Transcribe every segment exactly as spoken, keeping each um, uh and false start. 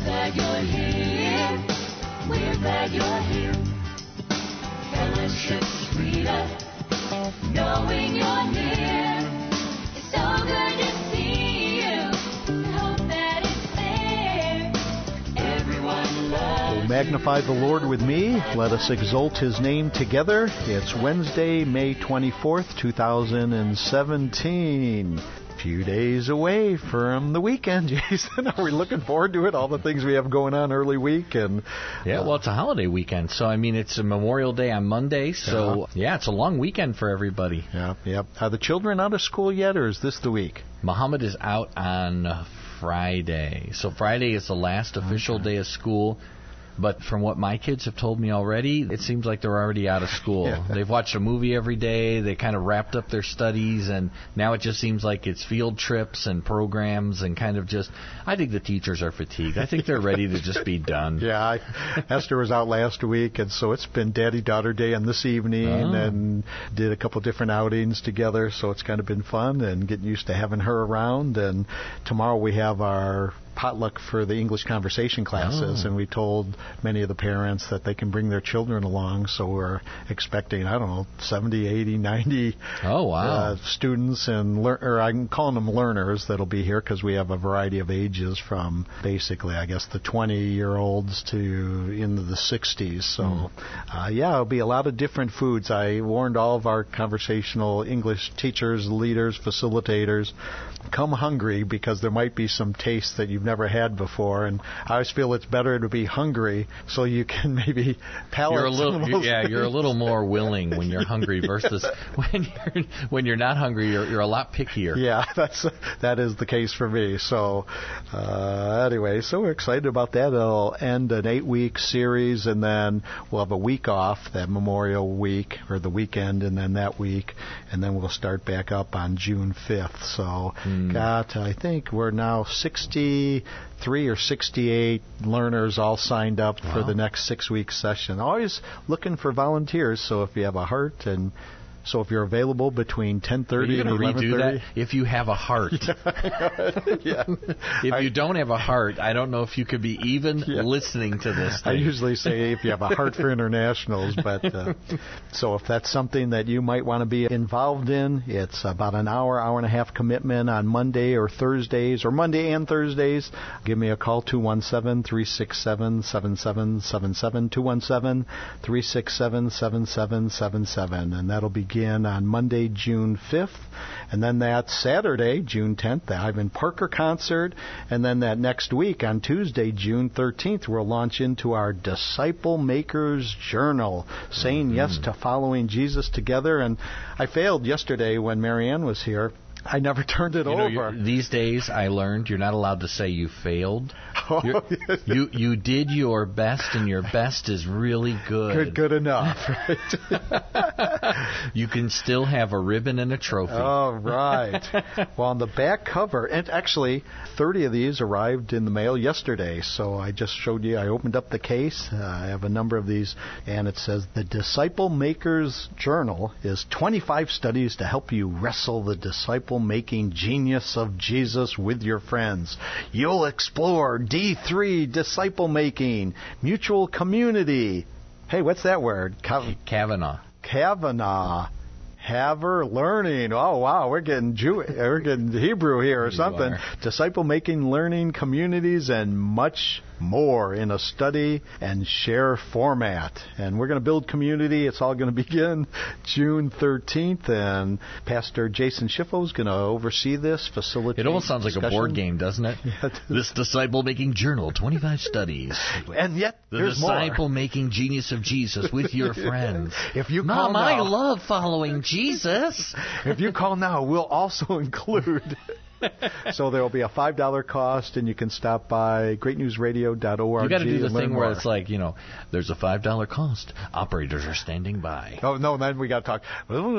glad you're here. We're glad you're here. Fellowship's freedom, knowing you're near. It's so good to see you. Hope that it's there. Everyone loves. Magnify the Lord with me. Let us exalt His name together. It's Wednesday, May twenty-fourth, two thousand seventeen. Few days away from the weekend, Jason. Are we looking forward to it? All the things we have going on early week, and yeah, well, it's a holiday weekend, so I mean, it's a Memorial Day on Monday, so yeah, yeah it's a long weekend for everybody. Yeah, yeah. Are the children out of school yet, or is this the week? Muhammad is out on Friday, so Friday is the last official okay. day of school. But from what my kids have told me already, it seems like they're already out of school. Yeah. They've watched a movie every day. They kind of wrapped up their studies, and now it just seems like it's field trips and programs and kind of just, I think the teachers are fatigued. I think they're ready to just be done. Yeah, I, Esther was out last week, and so it's been Daddy-Daughter Day on this evening, oh. and did a couple different outings together, so it's kind of been fun and getting used to having her around. And tomorrow we have our potluck for the English conversation classes, oh. and we told many of the parents that they can bring their children along, so we're expecting, I don't know, seventy, eighty, ninety oh, wow. uh, students, and lear- or I'm calling them learners that'll be here because we have a variety of ages from basically, I guess, the twenty-year-olds to into the sixties. So, mm. uh, yeah, it'll be a lot of different foods. I warned all of our conversational English teachers, leaders, facilitators, come hungry because there might be some tastes that you've never had before, and I always feel it's better to be hungry so you can maybe palate you're a little, some of you're, those yeah, things. You're a little more willing when you're hungry versus when you're when you're not hungry. You're you're a lot pickier. Yeah, that's that is the case for me. So uh, anyway, so we're excited about that. It'll end an eight-week series, and then we'll have a week off, that Memorial Week or the weekend, and then that week, and then we'll start back up on June fifth. So mm. got I think we're now sixty-three or sixty-eight learners all signed up wow. for the next six-week session. Always looking for volunteers, so if you have a heart, and so if you're available between ten thirty and eleven thirty. Redo that if you have a heart. yeah. If I, you don't have a heart, I don't know if you could be even yeah. listening to this thing. I usually say if you have a heart for internationals, but uh, so if that's something that you might want to be involved in, it's about an hour, hour and a half commitment on Monday or Thursdays, or Monday and Thursdays. Give me a call, two one seven, three six seven, seven seven seven seven, two one seven, three six seven, seven seven seven seven, and that'll be begin on Monday, June fifth, and then that Saturday, June tenth, the Ivan Parker concert, and then that next week on Tuesday, June thirteenth, we'll launch into our Disciple Makers Journal, saying mm-hmm. yes to following Jesus together. And I failed yesterday when Marianne was here. I never turned it you know, over. These days, I learned you're not allowed to say you failed. Oh, yeah. You you did your best, and your best is really good. Good, good enough. Right? You can still have a ribbon and a trophy. Oh, right. Well, on the back cover, and actually, thirty of these arrived in the mail yesterday, so I just showed you, I opened up the case. Uh, I have a number of these, and it says, the Disciple Makers Journal is twenty-five studies to help you wrestle the disciple-making genius of Jesus with your friends. You'll explore D three, disciple-making, mutual community. Hey, what's that word? Cav- Kavanaugh. Kavanaugh. Haver learning. Oh, wow, we're getting Jew- we're getting Hebrew here or You something. are. Disciple-making learning communities and much more in a study and share format. And we're going to build community. It's all going to begin June thirteenth, and Pastor Jason Schiffo is going to oversee this, facilitate. It almost sounds like discussion. a board game, doesn't it? Yeah, it This Disciple-Making Journal, twenty-five studies. And yet, The there's Disciple-Making Genius of Jesus with your friends. If you call Mom, I now, love following Jesus. If you call now, we'll also include. So there will be a five dollar cost, and you can stop by great news radio dot org. You got to do the thing more. where it's like, you know, there's a five dollar cost. Operators are standing by. Oh, no, then we got to talk.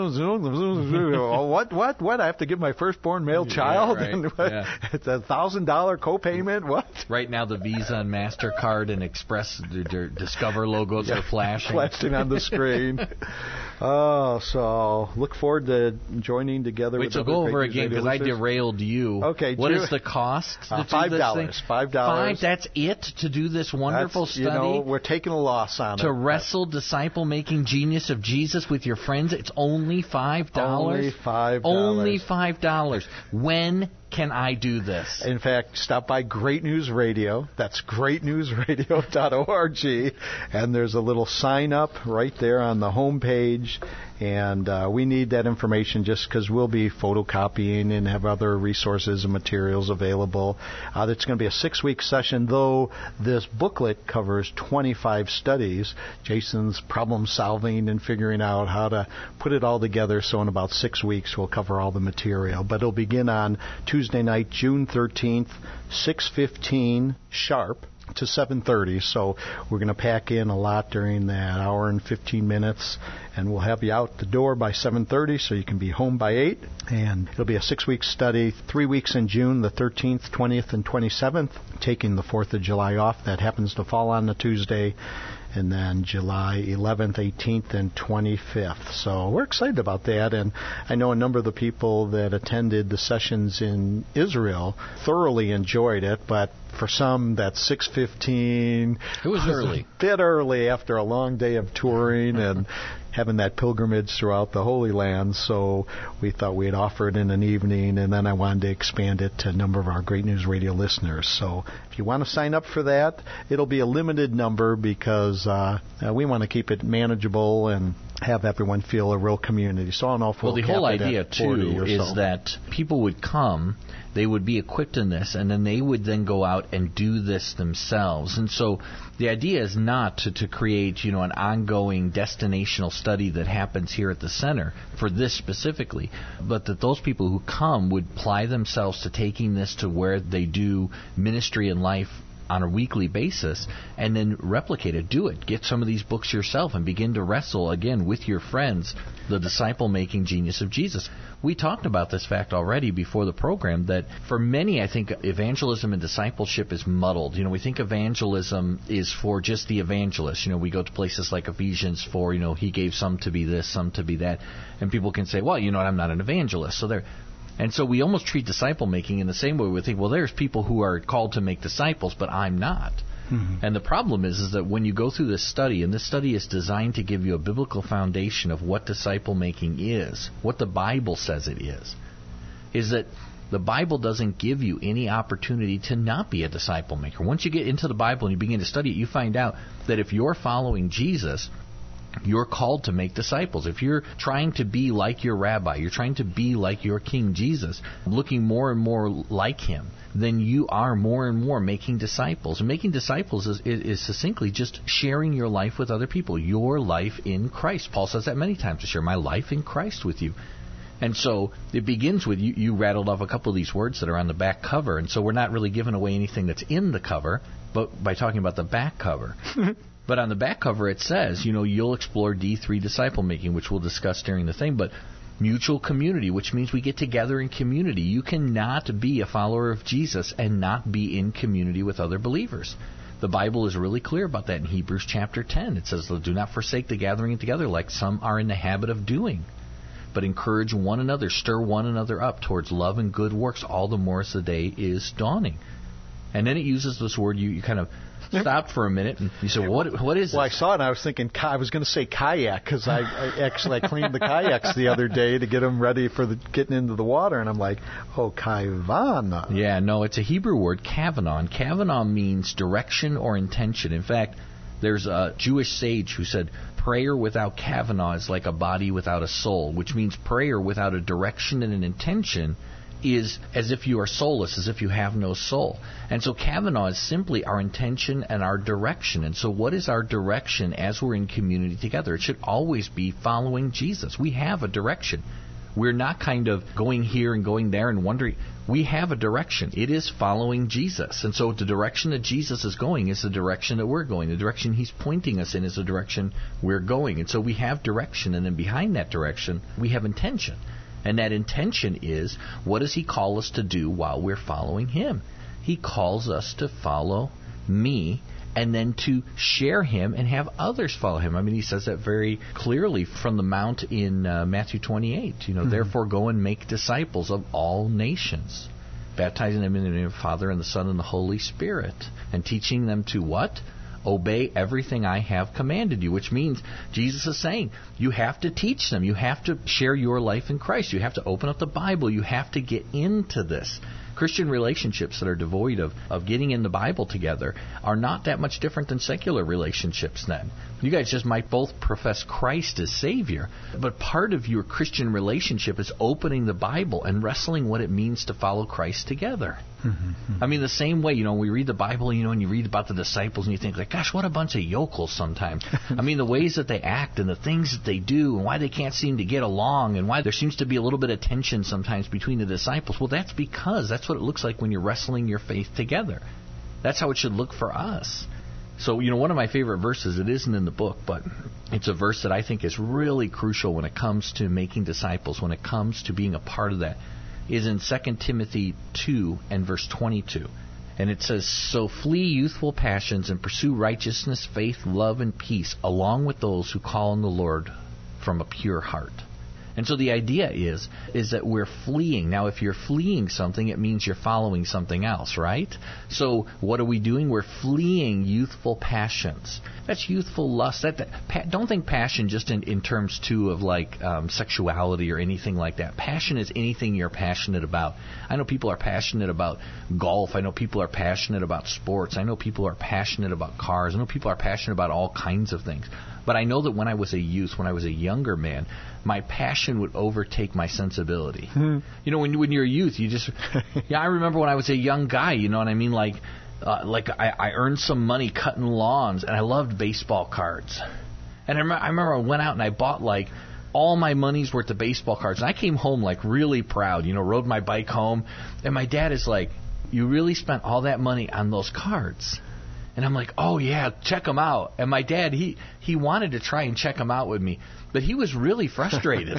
Oh, what, what, what? I have to give my firstborn male child? Yeah, right. And what? Yeah. It's a one thousand dollars copayment? What? Right now, the Visa and MasterCard and Express their Discover logos Yeah, are flashing. Flashing on the screen. Oh, so look forward to joining together Wait, with so other go Great over News again, Radio because I listeners. derailed you. you. Okay, What Ju- is the cost? To Uh, do five this dollars. thing? Five dollars. Five. That's it to do this wonderful That's, study. You know, we're taking a loss on to it. wrestle disciple-making genius of Jesus with your friends. It's only five dollars. Only five dollars. Only five dollars. When can I do this? In fact, stop by Great News Radio. That's great news radio dot org. And there's a little sign up right there on the home page. And uh, we need that information just because we'll be photocopying and have other resources and materials available. Uh, it's going to be a six-week session, though this booklet covers twenty-five studies. Jason's problem solving and figuring out how to put it all together. So in about six weeks, we'll cover all the material. But it'll begin on Tuesday night, June thirteenth, six fifteen sharp to seven thirty. So we're going to pack in a lot during that hour and fifteen minutes, and we'll have you out the door by seven thirty so you can be home by eight. And it'll be a six-week study, three weeks in June, the thirteenth, twentieth, and twenty-seventh, taking the fourth of July off. That happens to fall on a Tuesday. And then July eleventh, eighteenth, and twenty-fifth. So we're excited about that. And I know a number of the people that attended the sessions in Israel thoroughly enjoyed it. But for some, that six fifteen It was early. a bit early after a long day of touring and having that pilgrimage throughout the Holy Land. So we thought we'd offer it in an evening, and then I wanted to expand it to a number of our Great News Radio listeners. So if you want to sign up for that, it'll be a limited number because uh, uh, we want to keep it manageable and have everyone feel a real community. So on all Well, the whole idea, too, is so. that people would come, they would be equipped in this, and then they would then go out and do this themselves. And so the idea is not to, to create, you know, an ongoing destinational study that happens here at the center for this specifically, but that those people who come would apply themselves to taking this to where they do ministry and life on a weekly basis, and then replicate it, do it. Get some of these books yourself and begin to wrestle, again, with your friends, the disciple-making genius of Jesus. We talked about this fact already before the program, that for many, I think evangelism and discipleship is muddled. You know, we think evangelism is for just the evangelist. You know, we go to places like Ephesians four, you know, he gave some to be this, some to be that, and people can say, well, you know what, I'm not an evangelist. So they're And so we almost treat disciple-making in the same way. We think, well, there's people who are called to make disciples, but I'm not. Mm-hmm. And the problem is, is that when you go through this study, and this study is designed to give you a biblical foundation of what disciple-making is, what the Bible says it is, is that the Bible doesn't give you any opportunity to not be a disciple-maker. Once you get into the Bible and you begin to study it, you find out that if you're following Jesus, you're called to make disciples. If you're trying to be like your rabbi, you're trying to be like your King Jesus, looking more and more like him, then you are more and more making disciples. And making disciples is, is, is succinctly just sharing your life with other people, your life in Christ. Paul says that many times, to share my life in Christ with you. And so it begins with, you, you rattled off a couple of these words that are on the back cover, and so we're not really giving away anything that's in the cover, but by talking about the back cover. But on the back cover it says, you know, you'll explore D three disciple making, which we'll discuss during the thing, but mutual community, which means we get together in community. You cannot be a follower of Jesus and not be in community with other believers. The Bible is really clear about that in Hebrews chapter ten. It says, do not forsake the gathering together like some are in the habit of doing, but encourage one another, stir one another up towards love and good works, all the more as the day is dawning. And then it uses this word, you, you kind of stopped for a minute, and you said, well, what, what is it? Well, I saw it, and I was thinking, I was going to say kayak, because I, I actually I cleaned the kayaks the other day to get them ready for the, getting into the water, and I'm like, oh, kavanah. Yeah, no, it's a Hebrew word, kavanah, and kavanah means direction or intention. In fact, there's a Jewish sage who said, prayer without kavanah is like a body without a soul, which means prayer without a direction and an intention is as if you are soulless, as if you have no soul. And so kavanah is simply our intention and our direction. And so what is our direction as we're in community together? It should always be following Jesus. We have a direction. We're not kind of going here and going there and wondering. We have a direction. It is following Jesus. And so the direction that Jesus is going is the direction that we're going. The direction he's pointing us in is the direction we're going. And so we have direction, and then behind that direction, we have intention. And that intention is, what does he call us to do while we're following him? He calls us to follow me, and then to share him and have others follow him. I mean, he says that very clearly from the Mount in uh, Matthew twenty-eight. You know, mm-hmm. Therefore go and make disciples of all nations. baptizing them in the name of the Father and the Son and the Holy Spirit, and teaching them to what? Obey everything I have commanded you, which means Jesus is saying you have to teach them. You have to share your life in Christ. You have to open up the Bible. You have to get into this. Christian relationships that are devoid of, of getting in the Bible together are not that much different than secular relationships then. You guys just might both profess Christ as Savior, but part of your Christian relationship is opening the Bible and wrestling what it means to follow Christ together. I mean, the same way, you know, we read the Bible, you know, and you read about the disciples and you think, like, gosh, what a bunch of yokels sometimes. I mean, the ways that they act and the things that they do and why they can't seem to get along and why there seems to be a little bit of tension sometimes between the disciples. Well, that's because that's what it looks like when you're wrestling your faith together. That's how it should look for us. So, you know, one of my favorite verses, it isn't in the book, but it's a verse that I think is really crucial when it comes to making disciples, when it comes to being a part of that, is in Second Timothy two and verse twenty-two. And it says, "So flee youthful passions and pursue righteousness, faith, love, and peace, along with those who call on the Lord from a pure heart." And so the idea is is that we're fleeing. Now, if you're fleeing something, it means you're following something else, right? So what are we doing? We're fleeing youthful passions. That's youthful lust. That, that pa- Don't think passion just in, in terms, too, of like um, sexuality or anything like that. Passion is anything you're passionate about. I know people are passionate about golf. I know people are passionate about sports. I know people are passionate about cars. I know people are passionate about all kinds of things. But I know that when I was a youth, when I was a younger man, my passion would overtake my sensibility. Hmm. You know, when, when you're a youth, you just... Yeah, I remember when I was a young guy, you know what I mean? Like, uh, like I, I earned some money cutting lawns, and I loved baseball cards. And I, rem- I remember I went out and I bought, like, all my money's worth of baseball cards. And I came home, like, really proud, you know, rode my bike home. And my dad is like, "You really spent all that money on those cards?" And I'm like, "Oh, yeah, check them out." And my dad, he, he wanted to try and check them out with me, but he was really frustrated.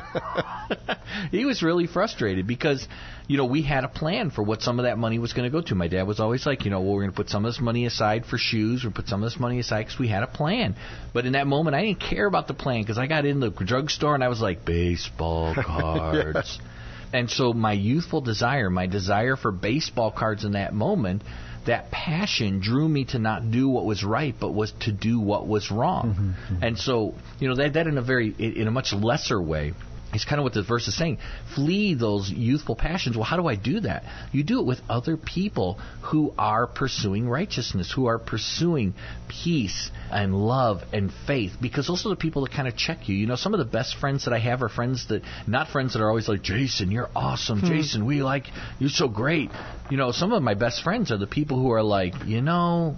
He was really frustrated because, you know, we had a plan for what some of that money was going to go to. My dad was always like, you know, well, we're going to put some of this money aside for shoes. We're going to put some of this money aside because we had a plan. But in that moment, I didn't care about the plan because I got in the drugstore and I was like, baseball cards. Yeah. And so my youthful desire, my desire for baseball cards in that moment, that passion drew me to not do what was right, but was to do what was wrong. Mm-hmm, mm-hmm. And so, you know, that, that in a very, in a much lesser way, is kind of what this verse is saying. Flee those youthful passions. Well, how do I do that? You do it with other people who are pursuing righteousness, who are pursuing peace and love and faith, because those are the people that kind of check you. You know, some of the best friends that I have are friends that, not friends that are always like, "Jason, you're awesome. Hmm. Jason, we like, you're so great." You know, some of my best friends are the people who are like, you know,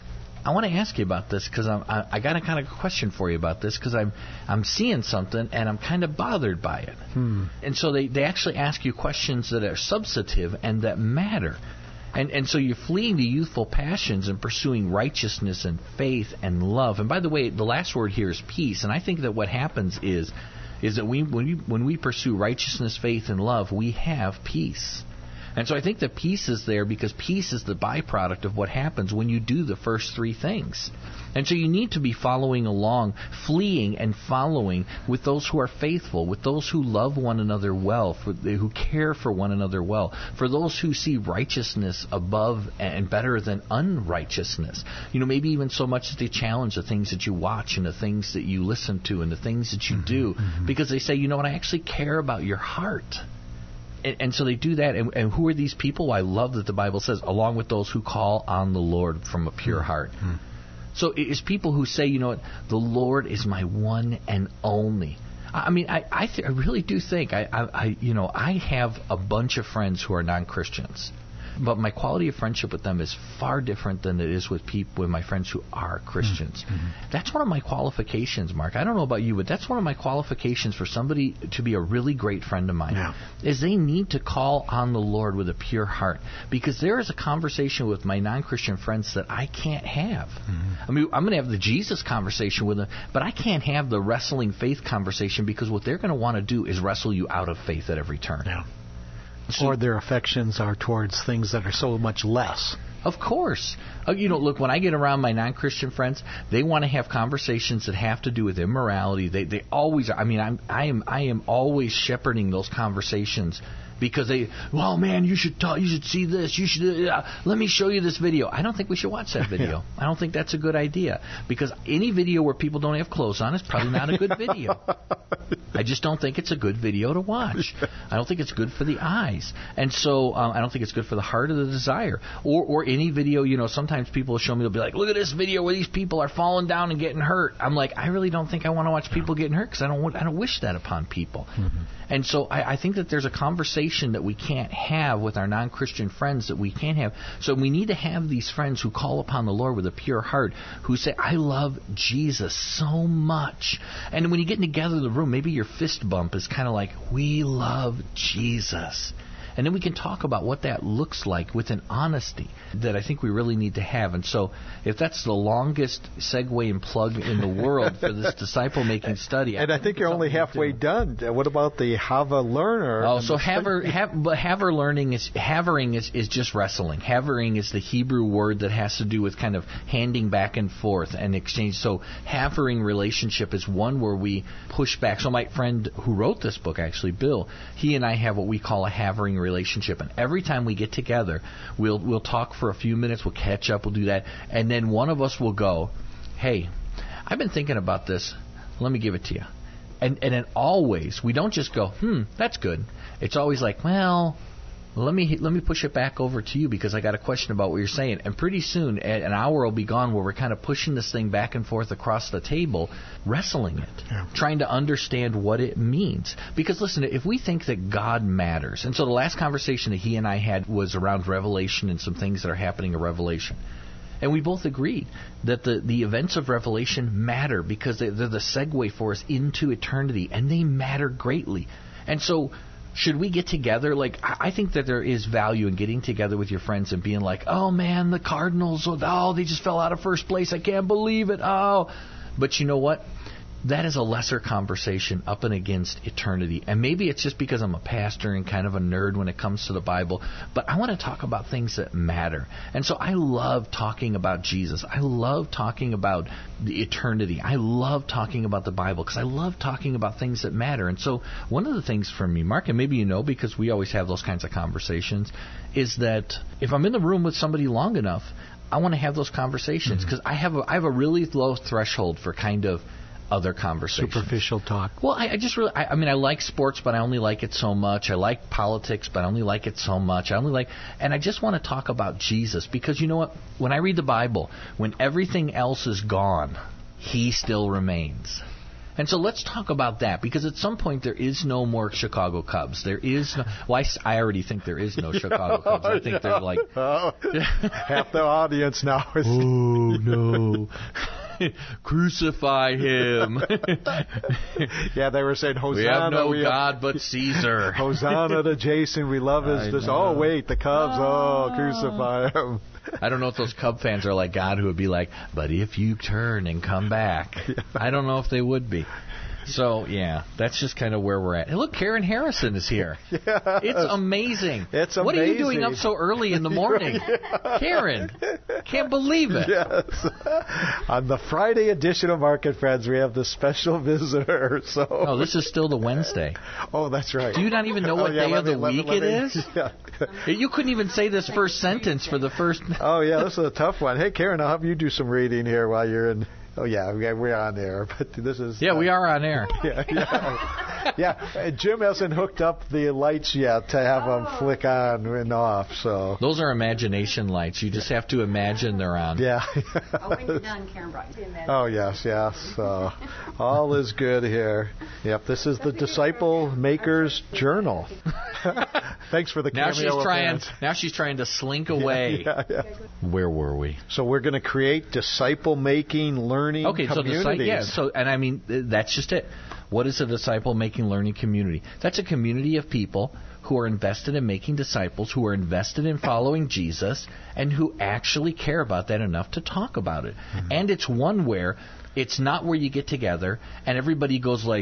I want to ask you about this because I'm, I, I got a kind of question for you about this because I'm I'm seeing something and I'm kind of bothered by it. Hmm. And so they, they actually ask you questions that are substantive and that matter. And and so you're fleeing the youthful passions and pursuing righteousness and faith and love. And by the way, the last word here is peace. And I think that what happens is is that we when we when we pursue righteousness, faith, and love, we have peace. And so I think that peace is there because peace is the byproduct of what happens when you do the first three things. And so you need to be following along, fleeing and following with those who are faithful, with those who love one another well, for, who care for one another well, for those who see righteousness above and better than unrighteousness. You know, maybe even so much that they challenge the things that you watch and the things that you listen to and the things that you do, mm-hmm. because they say, you know what, I actually care about your heart. And, and so they do that. And, and who are these people? Well, I love that the Bible says, along with those who call on the Lord from a pure heart. Mm-hmm. So it's people who say, you know what, the Lord is my one and only. I mean, I I, th- I really do think, I, I, I you know, I have a bunch of friends who are non-Christians. But my quality of friendship with them is far different than it is with people, with my friends who are Christians. Mm-hmm. That's one of my qualifications, Mark. I don't know about you, but that's one of my qualifications for somebody to be a really great friend of mine, yeah. is they need to call on the Lord with a pure heart. Because there is a conversation with my non-Christian friends that I can't have. Mm-hmm. I mean, I'm going to have the Jesus conversation with them, but I can't have the wrestling faith conversation because what they're going to want to do is wrestle you out of faith at every turn. Yeah. So, or their affections are towards things that are so much less. Of course. Uh, you know, look, when I get around my non-Christian friends, they want to have conversations that have to do with immorality. They they always are. I mean, I'm, I am I am always shepherding those conversations because they, well, man, you should talk, you should see this, you should, uh, let me show you this video. I don't think we should watch that video. Yeah. I don't think that's a good idea, because any video where people don't have clothes on is probably not a good video. I just don't think it's a good video to watch. I don't think it's good for the eyes. And so um, I don't think it's good for the heart or the desire. Or or any video, you know, sometimes people will show me, they'll be like, look at this video where these people are falling down and getting hurt. I'm like, I really don't think I want to watch people getting hurt, because I don't want, I don't wish that upon people. Mm-hmm. And so I, I think that there's a conversation that we can't have with our non-Christian friends that we can't have. So we need to have these friends who call upon the Lord with a pure heart, who say, I love Jesus so much. And when you get together in the room, maybe your fist bump is kind of like, we love Jesus. And then we can talk about what that looks like with an honesty that I think we really need to have. And so if that's the longest segue and plug in the world for this disciple-making study. And I, I think you're only halfway done. What about the Hava learner? Oh, so haver, have, but haver learning is, havering is, is just wrestling. Havering is the Hebrew word that has to do with kind of handing back and forth and exchange. So havering relationship is one where we push back. So my friend who wrote this book, actually, Bill, he and I have what we call a havering relationship, and every time we get together, we'll we'll talk for a few minutes, we'll catch up, we'll do that, and then one of us will go, hey, I've been thinking about this, let me give it to you. And and then always, we don't just go, hmm, that's good. It's always like, well, let me let me push it back over to you, because I got a question about what you're saying. And pretty soon, an hour will be gone where we're kind of pushing this thing back and forth across the table, wrestling it, yeah. trying to understand what it means. Because listen, if we think that God matters, and so the last conversation that he and I had was around Revelation and some things that are happening in Revelation. And we both agreed that the, the events of Revelation matter because they, they're the segue for us into eternity, and they matter greatly. And so should we get together? Like, I think that there is value in getting together with your friends and being like, oh, man, the Cardinals, oh, they just fell out of first place. I can't believe it. Oh, but you know what? That is a lesser conversation up and against eternity. And maybe it's just because I'm a pastor and kind of a nerd when it comes to the Bible, but I want to talk about things that matter. And so I love talking about Jesus. I love talking about the eternity. I love talking about the Bible because I love talking about things that matter. And so one of the things for me, Mark, and maybe you know because we always have those kinds of conversations, is that if I'm in the room with somebody long enough, I want to have those conversations because mm-hmm. I have a, I have a really low threshold for kind of other conversations. Superficial talk. Well, I, I just really, I, I mean, I like sports, but I only like it so much. I like politics, but I only like it so much. I only like, and I just want to talk about Jesus because you know what? When I read the Bible, when everything else is gone, He still remains. And so let's talk about that because at some point there is no more Chicago Cubs. There is no, well, I, I already think there is no Chicago Cubs. I think they're like oh, half the audience now is. Oh no. Crucify him. Yeah, they were saying Hosanna. We have no we God have, but Caesar. Hosanna to Jason. We love his. This. Oh wait, the Cubs. Oh, crucify him. I don't know if those Cub fans are like God, who would be like, but if you turn and come back. Yeah. I don't know if they would be. So, yeah, that's just kind of where we're at. Hey, look, Karen Harrison is here. Yes. It's amazing. It's amazing. What are you doing up so early in the morning? Yeah. Karen, can't believe it. Yes. On the Friday edition of Market Friends, we have the special visitor. So. Oh, this is still the Wednesday. Oh, that's right. Do you not even know what oh, yeah, day of me, the week me, it me, is? Yeah. You couldn't even say this first sentence for the first... Oh, yeah, this is a tough one. Hey, Karen, I'll have you do some reading here while you're in... Oh, yeah, we're on air, but this is... Yeah, uh, we are on air. Yeah, yeah. yeah, Jim hasn't hooked up the lights yet to have them flick on and off, so... Those are imagination lights. You just have to imagine they're on. Yeah. Oh, when you're done, Karen brought you. Oh, yes, yes. So, all is good here. Yep, this is the Disciple Maker's Journal. Thanks for the now cameo she's trying. appearance. Now she's trying to slink away. Yeah, yeah, yeah. Where were we? So we're going to create disciple-making learning okay, communities. So the, yeah, so and I mean that's just it. What is a disciple-making learning community? That's a community of people who are invested in making disciples, who are invested in following Jesus, and who actually care about that enough to talk about it. Mm-hmm. And it's one where it's not where you get together and everybody goes like,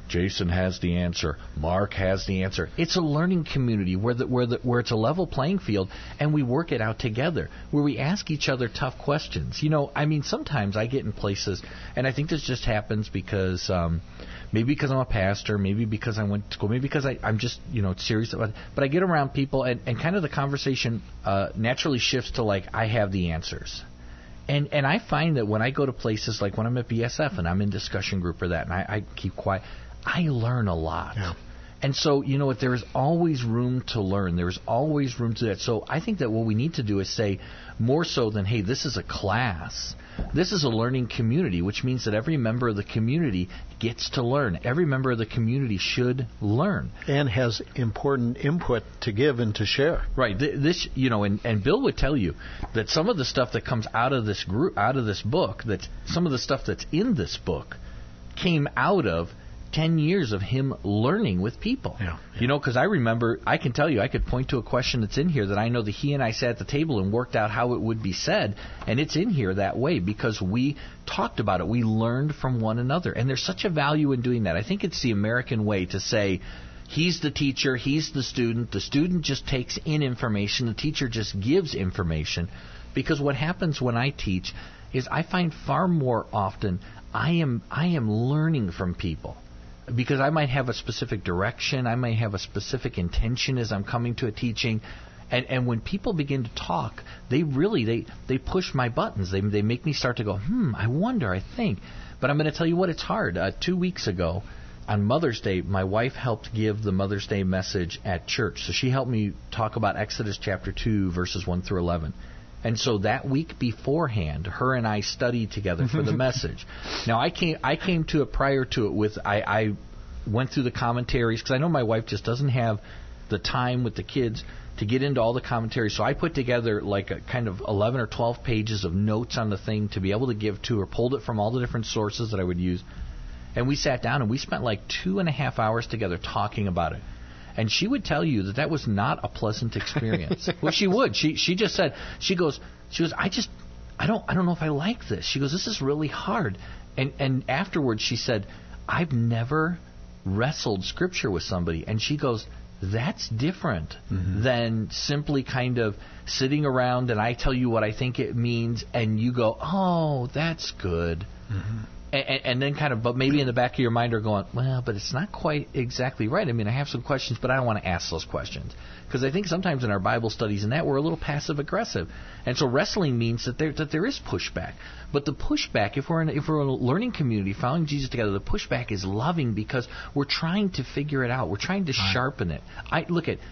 Jason has the answer. Mark has the answer. It's a learning community where the, where the, where it's a level playing field, and we work it out together, where we ask each other tough questions. You know, I mean, sometimes I get in places, and I think this just happens because um, maybe because I'm a pastor, maybe because I went to school, maybe because I, I'm just, you know, serious about it. But I get around people, and, and kind of the conversation uh, naturally shifts to, like, I have the answers. And and I find that when I go to places like when I'm at B S F and I'm in discussion group or that, and I, I keep quiet, I learn a lot. Yeah. And so, you know what, there is always room to learn. There is always room to do that. So I think that what we need to do is say, more so than, hey, this is a class, this is a learning community, which means that every member of the community gets to learn. Every member of the community should learn. And has important input to give and to share. Right. Th- This, you know, and, and Bill would tell you that some of the stuff that comes out of this group, out of this book, that some of the stuff that's in this book came out of ten years of him learning with people. Yeah, yeah. You know, because I remember, I can tell you, I could point to a question that's in here that I know that he and I sat at the table and worked out how it would be said, and it's in here that way because we talked about it. We learned from one another, and there's such a value in doing that. I think it's the American way to say, he's the teacher, he's the student, the student just takes in information, the teacher just gives information, because what happens when I teach is I find far more often I am I am learning from people. Because I might have a specific direction, I might have a specific intention as I'm coming to a teaching, and and when people begin to talk, they really they, they push my buttons. They they make me start to go, hmm, I wonder, I think. But I'm going to tell you what, it's hard. Uh, two weeks ago, on Mother's Day, my wife helped give the Mother's Day message at church. So she helped me talk about Exodus chapter two, verses one through eleven. And so that week beforehand, her and I studied together for the message. Now, I came I came to it prior to it with, I, I went through the commentaries, because I know my wife just doesn't have the time with the kids to get into all the commentaries. So I put together like a kind of eleven or twelve pages of notes on the thing to be able to give to her, pulled it from all the different sources that I would use. And we sat down and we spent like two and a half hours together talking about it. And she would tell you that that was not a pleasant experience. Well, she would. She she just said, she goes, she goes, I just, I don't, I don't know if I like this. She goes, this is really hard. And and afterwards she said, I've never wrestled Scripture with somebody. And she goes, that's different mm-hmm. than simply kind of sitting around and I tell you what I think it means and you go, oh, that's good. Mm-hmm. And, and then kind of, but maybe in the back of your mind are going, well, but it's not quite exactly right. I mean, I have some questions, but I don't want to ask those questions. Because I think sometimes in our Bible studies and that, we're a little passive-aggressive. And so wrestling means that there that there is pushback. But the pushback, if we're in, if we're in a learning community, following Jesus together, the pushback is loving because we're trying to figure it out. We're trying to sharpen it. I look at...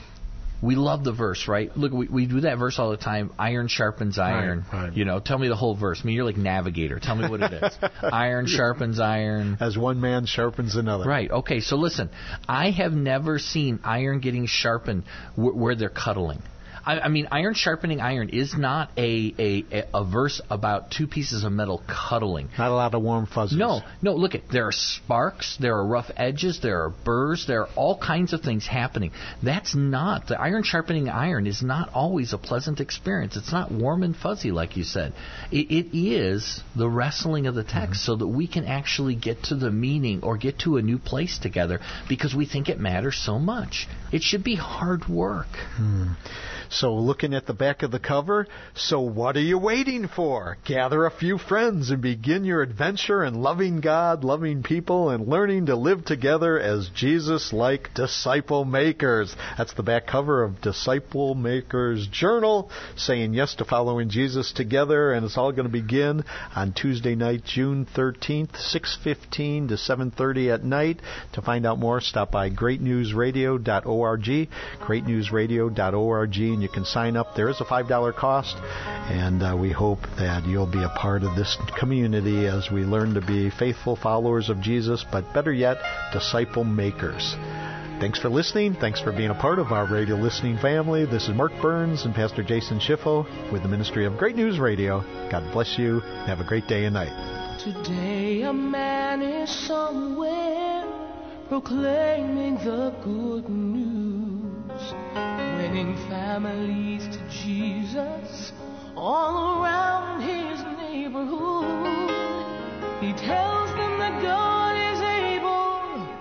We love the verse, right? Look, we, we do that verse all the time. Iron sharpens iron. Right, right. You know, tell me the whole verse. I mean, you're like Navigator. Tell me what it is. Iron sharpens iron. As one man sharpens another. Right. Okay, so listen. I have never seen iron getting sharpened wh- where they're cuddling. I, I mean, iron sharpening iron is not a, a, a verse about two pieces of metal cuddling. Not a lot of warm fuzzies. No, no, look, at there are sparks, there are rough edges, there are burrs, there are all kinds of things happening. That's not, the iron sharpening iron is not always a pleasant experience. It's not warm and fuzzy like you said. It, it is the wrestling of the text mm-hmm. so that we can actually get to the meaning or get to a new place together because we think it matters so much. It should be hard work. Hmm. So looking at the back of the cover, so what are you waiting for? Gather a few friends and begin your adventure in loving God, loving people, and learning to live together as Jesus-like disciple makers. That's the back cover of Disciple Makers Journal, saying yes to following Jesus together, and it's all going to begin on Tuesday night, June thirteenth, six fifteen to seven thirty at night. To find out more, stop by great news radio dot org, great news radio dot org, and you can sign up. There is a five dollars cost, and uh, we hope that you'll be a part of this community as we learn to be faithful followers of Jesus, but better yet, disciple makers. Thanks for listening. Thanks for being a part of our radio listening family. This is Mark Burns and Pastor Jason Schiffo with the Ministry of Great News Radio. God bless you. Have a great day and night. Today a man is somewhere proclaiming the good news, winning families to Jesus all around his neighborhood. He tells them that God is able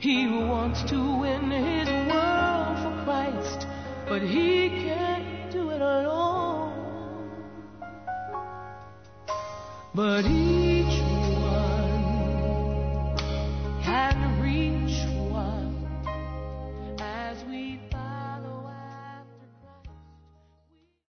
He wants to win his world for Christ, but he can't do it alone. But each